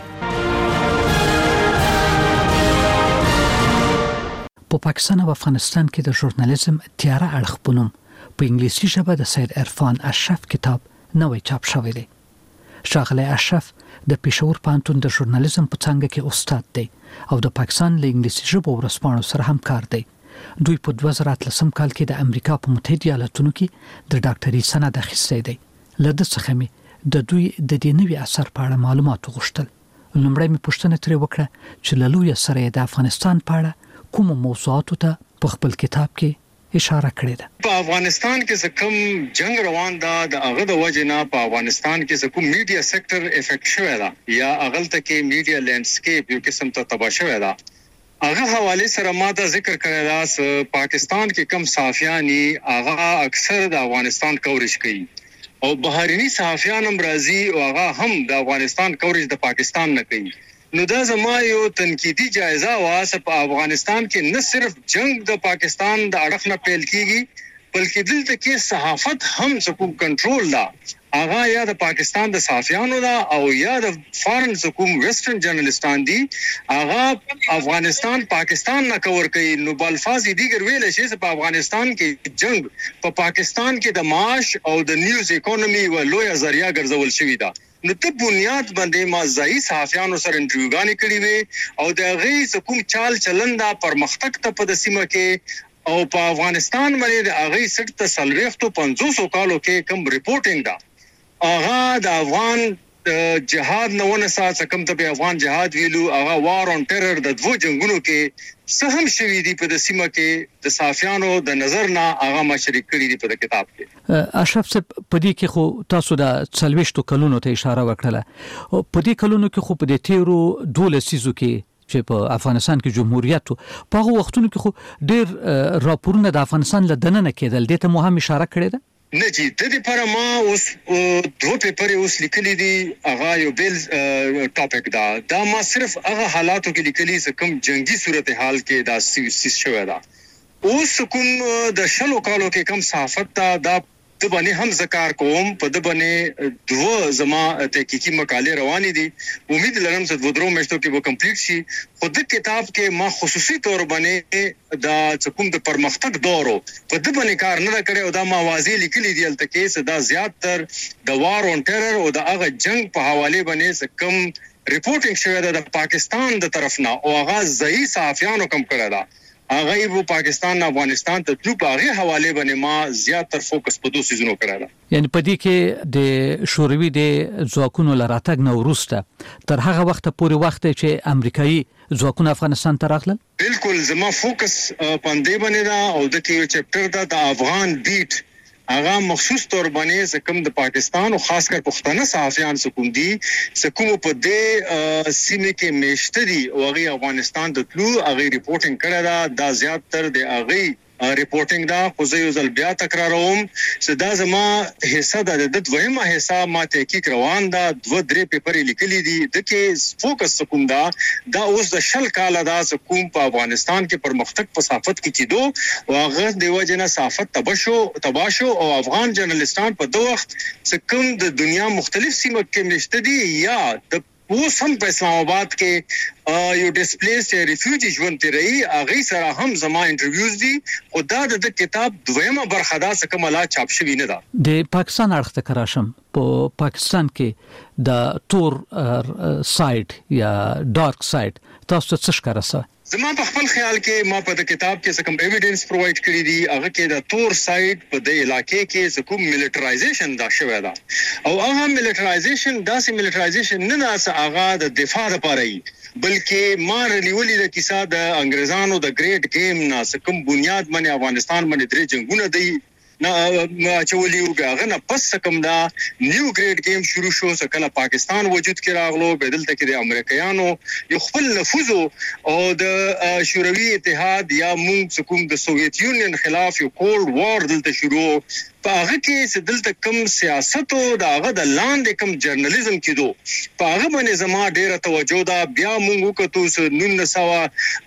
په پاکستان او افغانستان کې د ژورنالیزم تیاره اړخ په نوم په انګلیسي ژبه د سید عرفان اشرف کتاب نوې چاپ شوی دی. ښاغلی اشرف د پېښور پوهنتون د ژورنالیزم په څانګه کې استاد دی او د پاکستان له انګلیسي ژبو ورسپاڼو سره همکار دی. دوی په دوه زره اتلسم کال کې د امریکا په متحده ایالاتونو کې د ډاکټري سند اخیستی دی. له ده څخه مې د دوی د دې نوي اثر په اړه معلومات وغوښتل. لومړی مې پوښتنه ترې وکړه چې له لویه سره یې د افغانستان په اړه کومو موضوعاتو ته په خپل کتاب کې اشاره کړې ده. په افغانستان کې کوم جنگ روان ده د هغه د وجه نه په افغانستان کې کوم میډیا سېکټر افیکټ شوی ده یا اغلته کې میډیا لینډسکیپ یو قسم ته تباہ شوی ده. هغه حواله سره ما ته ذکر کړی دا س پاکستان کې کم صحافیانی هغه اکثر د افغانستان کوریج کوي او بهرني صحافیان هم راځي او هغه هم د افغانستان کوریج د پاکستان نه کوي. نو دا زما یو تنقیدی جایزه واسه په افغانستان کې نه صرف جنگ د پاکستان د اړخ نه پیل کیږي بلکې دلته کې صحافت هم څوک کنټرول دا هغه یا د پاکستان د صحافیانو دا او یا د فارن حکومت ویسټرن جرنالستان دي هغه افغانستان پاکستان نه کور کوي. نو بالفاظ دیګر ویل شي چې په افغانستان کې جنگ په پاکستان کې د معاش او د نیوز اکونومي و لوی ذریعہ ګرځول شوی دا. نو ته بنیاد باندې ما ځای صحافیانو سره انټرویوګانې کړې وي او د هغې کوم چال چلندا پرمختګ ته په سیمه کې او په افغانستان باندې د هغې سټ ته سلويختو پنځوس کالو کې کم ریپورټینګ دا هغه د افغان جهاد نه ونه سات کم ته په افغان جهاد ویلو هغه وار اون ټیرر د دوه جنگونو کې سهم شوی دی په د سیمه کې د صحافیانو د نظر نه هغه ما شریک کړی دی په کتاب کې. اشرف صاحب په دې کې خو تاسو د څلويشتو کلونو ته اشاره وکړه. په دې کلونو کې خو په دې تیرو دولسیزو کې چې په افغانستان کې جمهوریت په هغه وختونو کې خو ډېر راپورونه د افغانستان له دننه کېدل. دې ته مو هم اشاره کړې ده؟ نه جی د دې پر ما اوس دوه پیپر اوس لیکلي دي هغه یو بیل ټاپک دا دا ما صرف هغه حالاتو کې لیکلي چې کوم جنگي صورتحال کې دا سیس شوی دا. اوس کوم د شلو کالو کې کم صحافت دا د باندې هم ذکر کوم په د باندې دوه زما تحقیقي مقالې روانې دي. امید لرم چې دوه درو میاشتو کې به کمپلیټ شي. خو د کتاب کې ما خصوصي تور باندې دا کوم د پرمختګ دورو په د باندې کار نه کړی او دا ما واضح لیکلي دي الته کې چې دا زیات تر د وار اون ټیرر او د هغه جنگ په حواله باندې کم ریپورټینګ شوی ده د پاکستان د طرف نه او هغه ځای صحافیانو کم کړی ده. هغه یو پاکستان افغانستان ته تلو په هغه حواله باندې ما زیات تر فوکس په دوه سيزونو کړل. یعنی په دې کې د شوروي د ځواکونو لراتګ نو وروسته تر هغه وخت پورې وخت چې امریکایي ځواکونه افغانستان ته راغلل. بالکل زما فوکس پاندې باندې دا او د کې یو چپټر دا د افغان بیټ هغه مخصوص تور باندې کوم د پاکستان او خاص کر پښتانه صحافیان کوم دي کوم په دې سیمه کې میشتري او هغه افغانستان د تلو هغه ریپورټینګ کړه دا د زیات تر د هغه ریپورټینګ دا خو زه یو ځل بیا تکراروم چې دا زما حصہ د د دویمه حصہ ما تحقیق روان دا دوه درې پیپر لیکلي دي د کې فوکس کوم دا دا اوس د شل کال دا کوم په افغانستان کې پرمختګ په صحافت کې کیدو او هغه د وجنه صحافت تبشو تباشو او افغان جرنالستان په دوه وخت چې کوم د دنیا مختلف سیمه کې مشته دي یا د اوس هم په اسلام آباد کې یو ډیسپلیس یا ریفیوجی ژوند تیري هغه سره هم زما انټرویوز دي او دا د کتاب دویمه برخه دا څه کومه لا چاپ شوی نه ده د پاکستان اړخ ته کراشم په پاکستان کې د تور سایډ یا ډارک سایډ تاسو څه ښکارسه زما په خپل خیال کې ما په کتاب کې څه کوم ایویډنس پرووایډ کړی دي هغه کې د تور سایډ په د علاقې کې څه کوم ملټرایزیشن دا شوی دا او هغه ملټرایزیشن داسې ملټرایزیشن نه دا څه هغه د دفاع لپاره ای بلکې ما رلیولې د کیسه د انګريزانو د ګریټ گیم نه څه کوم بنیاد باندې افغانستان باندې درې جنگونه دی نه چولیو غاغه نه پس کوم دا نیو ګریډ گیم شروع شو سکه پاکستان وجود کې راغلو بدلته کې د امریکایانو یو خپل نفوذ او د شوروي اتحاد یا مونږ کوم د سوویت یونین خلاف یو کولډ وار دلته شروع پاغه کې دلته کم سیاست او داغه د لاندې کم جرنالیزم کېدو پاغه باندې زما ډیره توجه دا بیا مونږ کتو نن سوا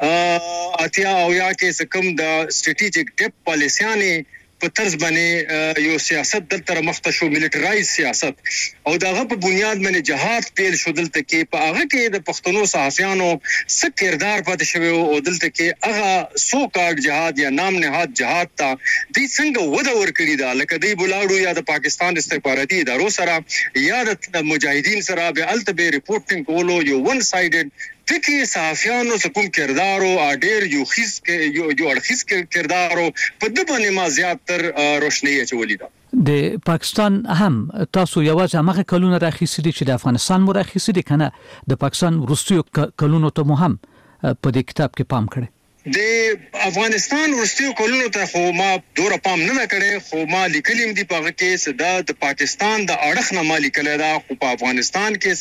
اتیا او یا کې کم د سټریټیجیک ډیپ پالیسیانه په طرز باندې یو سیاست دلته مخته شو ملټرایز سیاست او داغه په بنیاد باندې جهاد پیل شو دلته کې په هغه کې د پښتنو صحافیانو څه کردار پاتې شوی او دلته کې هغه سو کارډ جهاد یا نام نهاد جهاد ته د څنګه وده ورکړي دا لکه دی بولاړو یا د پاکستان استخباراتي ادارو سره یا د مجاهدین سره به التبه ریپورټینګ کولو یو ون سایډډ تکي صحافیانو کوم کردارو اډیر یو خیس کې یو یو اړخیس کردارو په د باندې ما زیاتر روشنی اچولې ده د پاکستان هم تاسو یوازې هغه کلونه راخیسي چې د افغانستان مو راخیسي دي کنه د پاکستان وروستیو کلونو ته مو هم په دې کتاب کې پام کړی د افغانستان وروستیو کلونو ته خو ما دوره پام نه کړی خو ما لیکلیم دی په هغه کې صدا د پاکستان د اړخ نه ما لیکل دا خو په افغانستان کې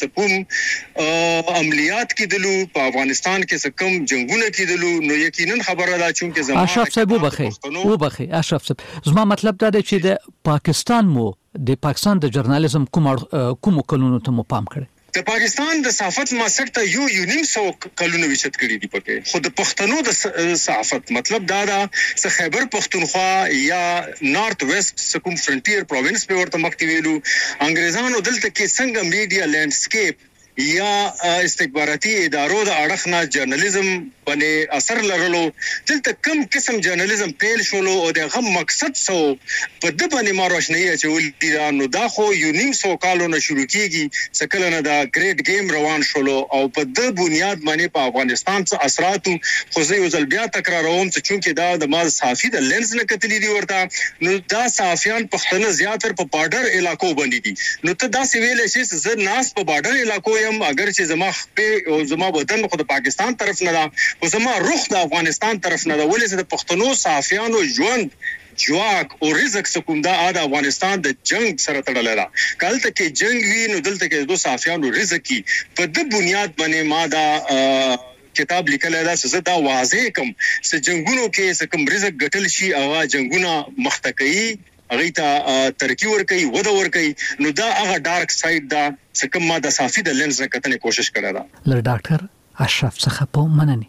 سکوم عملیات کېدلو په افغانستان کې سکم جنگونه کېدلو نو یقینا خبره ده چې زموږ اشرف صاحب وبخي وبخي اشرف صاحب زما مطلب دا دی چې د پاکستان مو د پاکستان د جرنالیزم کوم کوم کلونو ته مو پام کړی د پاکستان د صحافت معاصر ته یو یو نیم سو کلونه وچت کړی دی پکې خو د پښتنو د صحافت مطلب دا دا څه خیبر پښتونخوا یا نارث ویست سکوم فرنټیر پروینس په ورته مخ ویلو انګريزانو دلته کې څنګه میډیا لینډسکیپ یا استخباراتي ادارو د اړخ نه جرنالیزم باندې اثر لرلو دلته کم قسم جرنالیزم پیل شولو او د غم مقصد سو په د باندې ما روشنی اچول دي نو دا خو یو نیم سو کالو نه شروع کیږي سکل نه دا ګریټ گیم روان شولو او په د بنیاد باندې په افغانستان څخه اثراتو خو زه یو ځل بیا تکراروم چې چونکه دا د ما صحافي د لینز نه کتلی دی ورته نو دا صحافیان پښتنه زیاتر په بارډر علاقو باندې دي نو ته دا سی ویل شي زه ناس په بارډر علاقو اگر چې زما خپل او زما وطن خو د پاکستان طرف نه ده او زما رخ د افغانستان طرف نه ده ولې چې د پښتنو صحافیانو ژوند جواک او رزق سکوم دا د افغانستان د جنگ سره تړل ده کله کې جنگ وی نو دلته کې دوه صحافیانو رزق کی په د بنیاد باندې ما دا کتاب لیکل دا څه دا واضح کوم چې جنگونو کې څه کوم رزق ګټل شي هغه جنگونه مختکئی هغه ته ترقی ورکي وده ورکي نو دا هغه ډارک سایډ دا څنګه ما د صافي د لینز نه کتنې کوشش کړه دا لر ډاکټر اشرف څخه په منني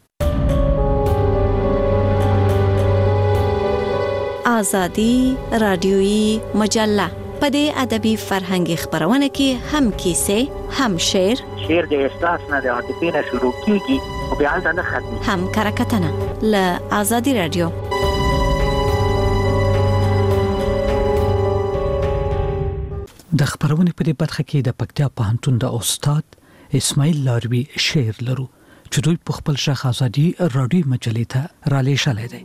آزادی رادیویی مجله په دې ادبي فرهنګي خبرونه کې هم کیسه هم شعر شعر د احساس نه د عاطفې نه شروع کیږي او بیا ځنه ختمي هم کرکټنه ل آزادی رادیو د خبرونه په دې برخه کې د پکتیا پوهنتون د استاد اسماعیل لاروی شعر لرو چې دوی په خپل شخص آزادي رادیو مجلې ته را لېږلی دی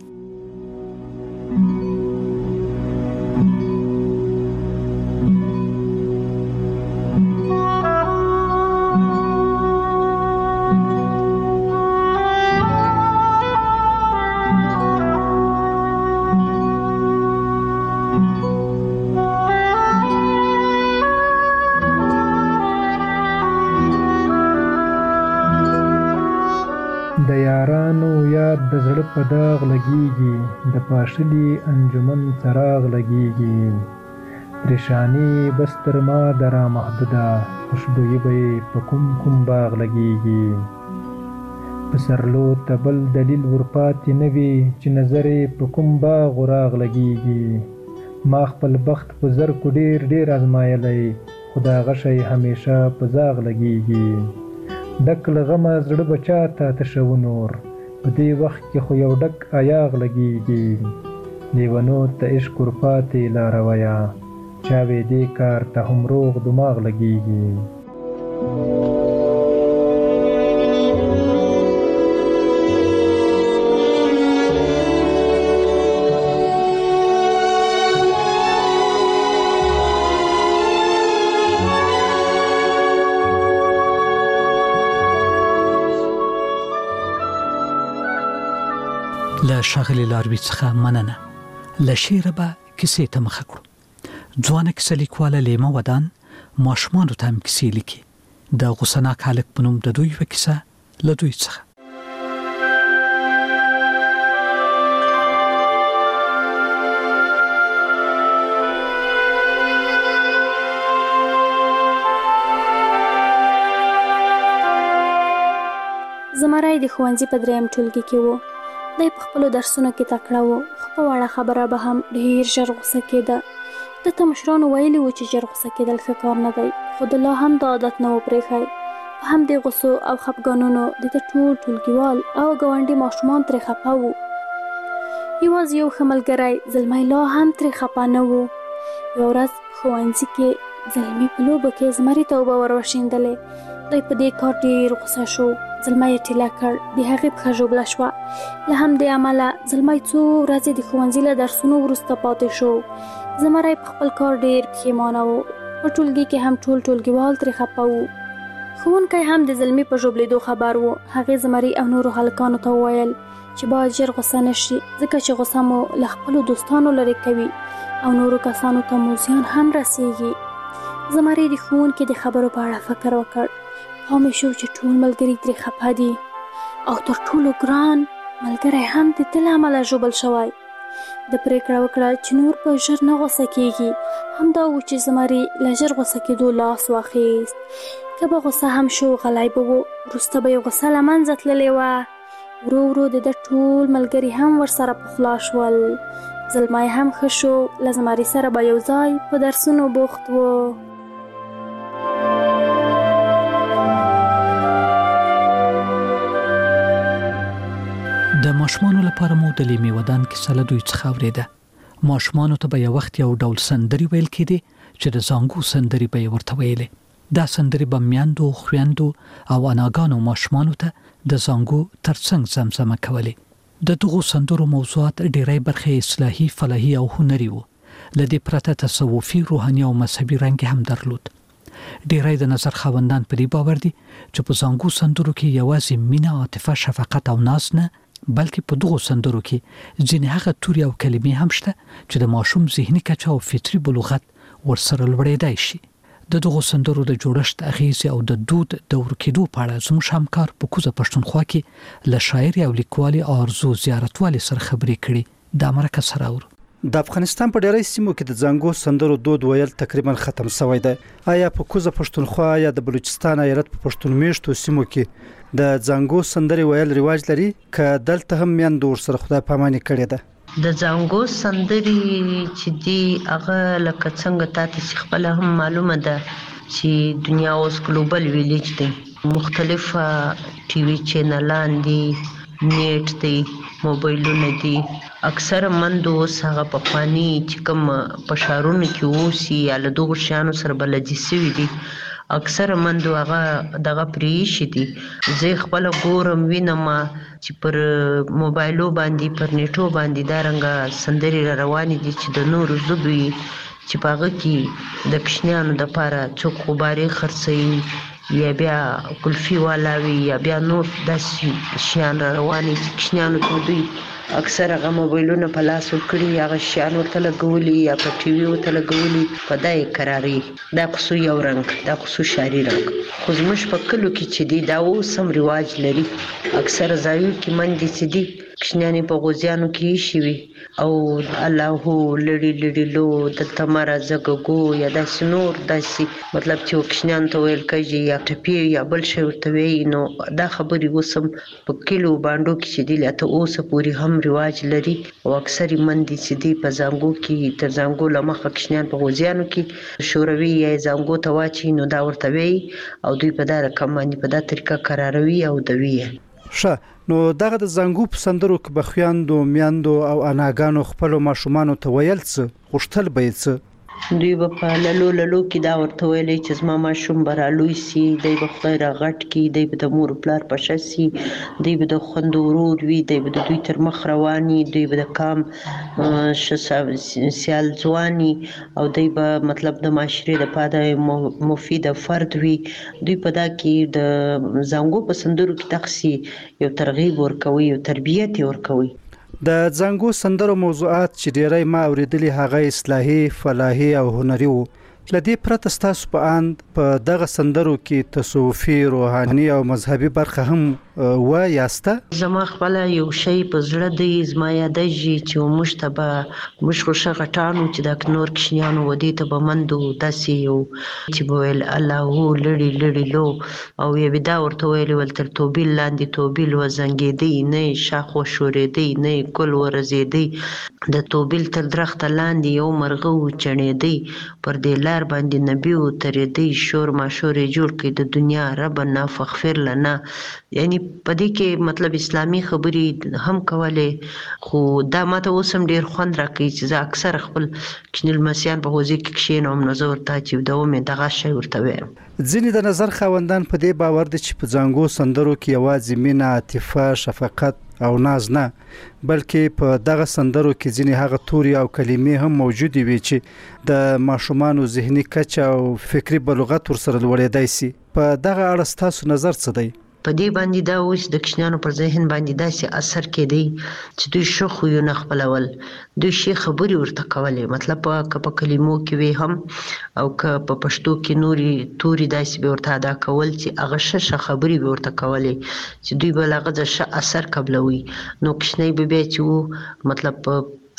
د یارانو یاد د زړه په داغ لګیږي د پاشلی انجمن څراغ لګیږي پریشانی بستر ما درا محدوده خوشبوئی به په کوم کوم باغ لګیږي پسرلو تبل دلیل ورپاتې نوي چې نظر په کوم باغ راغ لګیږي ما خپل بخت په زر کو ډیر ډیر ازمایلی خدا غشي همیشه په زاغ لګیږي ډک له غمه زړه بچا ته تشو نور په دې وخت کې خو یو ډک ایاغ لګیږي لیونو ته عشق ورپاتې لارویه چا وې دې کار ته هم روغ دماغ لګیږي له ښاغلي لاروي څخه مننه. له شعره به کیسې ته مخه کړو. ځوانه کیسه لیکواله لیمه ودان ماشومانو ته هم کیسې لیکي. د غوسناک هلک په نوم د دوی یوه کیسه له دوی څخه. زمری د ښوونځي په دریم ټولګي کې و. دی په خپلو درسونو کې تکړه و، خو په وړه خبره به هم ډېر ژر غوسه کېده. ده ته مشرانو ویلي و چې ژر غوسه کېدل ښه کار نه دی، خو د لا هم دا عادت نه و پرېښی. په همدې غوسو او خفګانونو د ده ټول ټولګیوال او ګاونډي ماشومان ترې خفه وو. یوازې یو ښه ملګری زلمی لا هم ترې خفه نه و. یوه ورځ ښوونځي کې زلمي په لوبو کې زمري ته اوبه ور وشیندلې. دی په دې کار ډېر غوسه شو. زلمی یې ټیله کړ، د هغې پښه ژوبله شوه. له همدې امله زلمی څو ورځې د ښوونځي له درسونو وروسته پاتې شو. زمری په خپل کار ډېر پښیمانه و. په ټولګي کې هم ټول ټولګیوال ترې خفه وو. ښوونکی هم د زلمي په ژوبلېدو خبر و. هغې زمري او نورو هلکانو ته وویل چې باید ژر غوسه نه شي، ځکه چې غوسه مو له خپلو دوستانو لرې کوي او نورو کسانو ته مو زیان هم رسېږي. زمري د ښوونکي د خبرو په اړه فکر وکړ. پام یې شو چې ټول ملګري ترې خفه دي او تر ټولو ګران ملګری هم د ده له امله ژوبل شوی. ده پرېکړه وکړه چې نور به ژر نه غوسه کېږي. همدا و چې زمري له ژر غوسه کېدو لاس واخیست. که به غوسه هم شو غلی به و، وروسته به یې غوسه له منځه تللې وه. ورو ورو د ده ټول ملګري هم ورسره پخلا شول. زلمی هم ښه شو. له زمري سره به یو ځای په درسونو بوخت و. د ماشومانو لپاره مو د لیمې ودان کیسه له دوی څخه اورېده. ماشومانو ته به یو وخت یو ډول سندرې ویل کېدې چې د زانګو سندرې به یې ورته ویلې. دا سندرې به میندو، خویندو او اناګانو ماشومانو ته د زانګو ترڅنګ زمزمه کولې. د دغو سندرو موضوعات ډېری برخې اصلاحي، فلاحي او هنري وو. له دې پرته تصوفي، روحاني او مذهبي رنګ هم درلود. ډېری د نظر خاوندان په دې باور دي چې په زانګو سندرو کې یوازې مینه، عاطفه، شفقت او ناز نه، بلکې په دغو سندرو کې ځینې هغه توري او کلمې هم شته چې د ماشوم ذهني کچه او فطري بلوغت ورسره لوړېدای شي. د دغو سندرو د جوړښت، اغیزې او د دود د ورکېدو په اړه زموږ همکار په کوزه پښتونخوا کې له شاعرې او لیکوالې آرزو زیارتوالې سره خبرې کړي. دا مرکه سره اورو. د افغانستان په ډېری سیمو کې د زانګو سندرو دود ویل تقریبا ختم شوی دی. آیا په کوزه پښتونخوا یا د بلوچستان ایالت په پښتون میشتو سیمو کې د زانګو سندرې ویل رواج لري؟ که دلته هم میندو ورسره خدای پاماني کړې ده؟ د زانګو سندرې چې دی هغه لکه څنګه تاسو خپل هم معلومه ده چې دنیا اوس ګلوبل ویلیج دی. مختلفه ټي وي چینلان دي، نیټ دی، موبایلونه دي. اکثر مندو اوس هغه پخواني چې کوم په ښارونو کې اوسي یا له دغو شیانو سره بلدي سوي دي، اکثر مندو هغه دغه پرېښي دي. زه خپله ګورم، وینم چې پر موبایلو باندې، پر نیټو باندې دا رنګه سندرې را روانې دي چې د نورو ژبو یې چې په هغه کې د کوچنیانو دپاره څوک غبارې خرڅوي یا بیا کلفي والا وي یا بیا نور داسې شیان را روانې چې کوچنیانو ته دوی اکثر هغه موبایلونه په لاس ورکړي، هغه شیان ورته لګولي یا په ټي وي ورته لګولي، په دا یې کراري. دا خصو یو رنګ، دا خصو ښاري رنګ. خو زموږ په کلو کې چې دی دا اوس هم رواج لري. اکثر ځایو کې مندې چې دي کشنیانې په غوزیانو کې شي وي او الله لړي لړي لو د تمره زګګو یا داسې نور داسې مطلب چې کشنیان ته ویل کېږي یا ټپي یا بل شی ورته وي نو دا خبرې اوسم په کلو باندو کې چې دی لاته اوسه پوری هم رواج لري او اکثر مندي چې دی په زنګو کې تر زنګو لمخه کشنیان په غوزیانو کې شوروي یا زنګو ته واچي نو دا ورته وي او دوی په دا رقم باندې په دا طریقه قراروي او دوی ښه نو دغه د زنګو په سندرو کې بخیاندو میاندو او اناګانو خپل ماشومان ته ویل څه غوښتل به څه دوی په لالو لالو کې دا ورته ویلي چې زما ماشوم برالوي سي دی به خدای را غټ کی دی به د مور پلار په شسي دی به د خوندو ورور وي دی به د دوی تر مخ رواني دوی به د کام سیال ځواني او دی به مطلب د معاشري د پاده مفید فرد وي دوی په دا کې د زنګو په سندرو کې تخصي یو ترغیب ورکوي او تربیت ورکوي د زنګو سندرو موضوعات چې ډیری ما اوریدلي هغه اصلاحي فلاحي او هنري وو لدې پرته ستاسو په اند په دغه سندرو کې تصوفي روحاني او مذهبي برخه هم و یاسته زما خپل یو شی په زړه دی زما یادېږي چې مشتبه مشخوشه غټانو چې د نور کشنیانو ودی ته بمندو داسي یو چې بویل الله لړي لړي لو او یې بدا ورته ویل ول تر توبیل لاندې توبیل وزنګې دی نه شاخو شورې دی نه کول ورزې دی د توبیل تر درخت لاندې یو مرغه و چڼې دی پر دې لار باندې نبی او ترې دی شور ما شورې جوړ کړي د دنیا ربنا فغفر لنا یعنی په دې کې مطلب اسلامي خبرې هم کولې خو دا ماته اوسم ډیر خوند راکړي چې زه اکثر خپل کشنل مسیان په هوځي کې کښینم نو زه ورته چې دا مې دغه شی ورته وایم ځینې د نظر خاوندان په دې باور دي چې په زنګو سندرو کې یوازې مینه عاطفه شفقت او ناز نه بلکې په دغه سندرو کې ځینې هغه توري او کلمې هم موجود وي چې د ماشومانو ذهني کچه او فکری بلوغت ورسره لوړېدای شي په دغه اړه ستاسو نظر څه دی په دې باندې دا اوس د کشنیانو پر ذهن باندې داسې اثر کېدی چې دوی شو خو یو نه خپلول دوی شي خبري ورته کولې مطلب په په کلمو کې وي هم او که په پښتو کې نوري توري داسې به ورته ادا کول چې هغه شه خبري به ورته کولې چې دوی بلغه د شه اثر قبلوي نو کشنی به بیا چې مطلب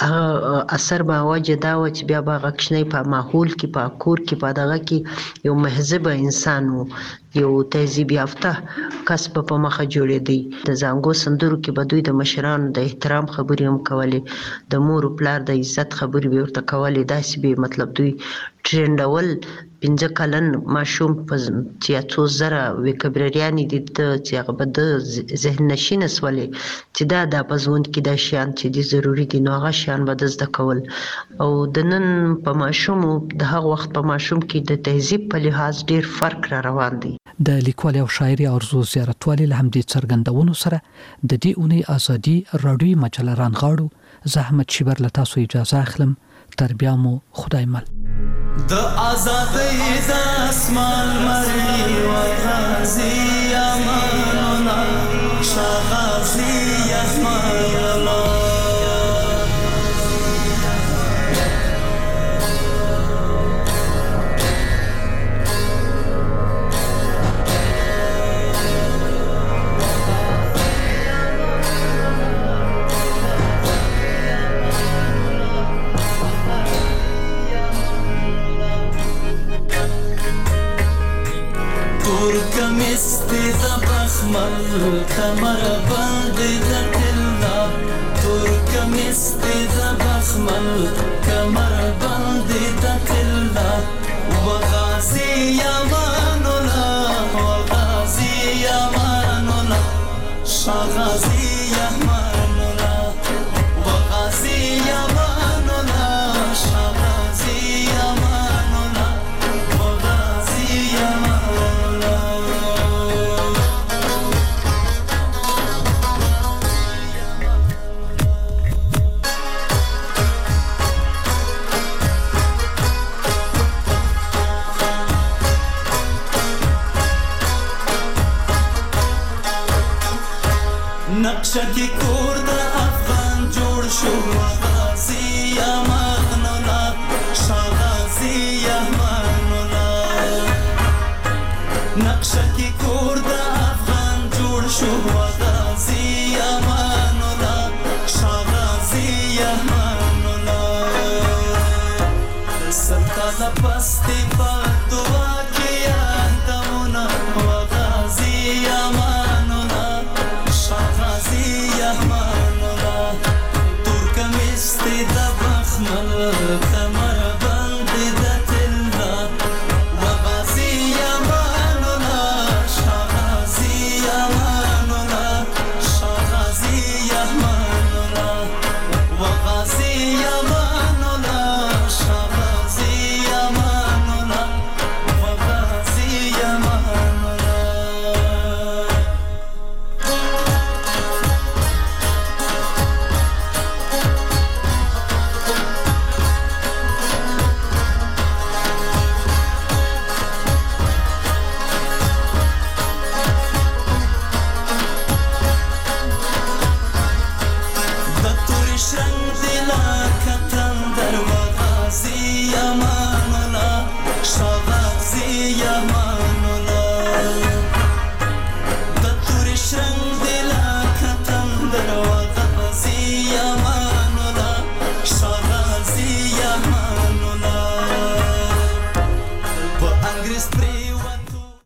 اثر به وجه دا و چې بیا به غکشنی په ماحول کې په کور کې په دغه کې یو مهذب انسان وو یو تهذیب یافته کسب په مخه جوړې دی د زنګو سندرو کې به دوی د مشرانو د احترام خبرې هم کولې د مور پلار د عزت خبرې به ورته کولې داسې به مطلب دوی ټرینډول پنځه کلن ماشوم په چې څو زره وکبریانی دي چې هغه به د ذهن نشین سوالې چې دا د پزوند کې د شیان چې دي ضروری دي نو هغه شیان به د زده کول او د نن په ماشوم د هغه وخت په ماشوم کې د تهذیب په لحاظ ډیر فرق را روان دی د لیکوال او شاعري ارزو زیارتوالي لهمدي څرګندونو سره د دې اونۍ ازادي رادیو مجله رانغاړو زحمت شبر لتا سو اجازه اخلم تربیه مو خدای مل د آزادۍ د اسمان مری و غازی امانونا شغازی امانونا کمر باندې د تلا ترکمس دې د بخمل کمر باندې د تلا وغازی یمانولا وغازی یمانولا شغازی یمانولا وغازی یمانولا شغازی یمانولا وغازی یمانولا نقشه کی کور د افغان جوړ شو غازی امانولا شغازی امانولا نقشه کی کور د افغان جوړ شو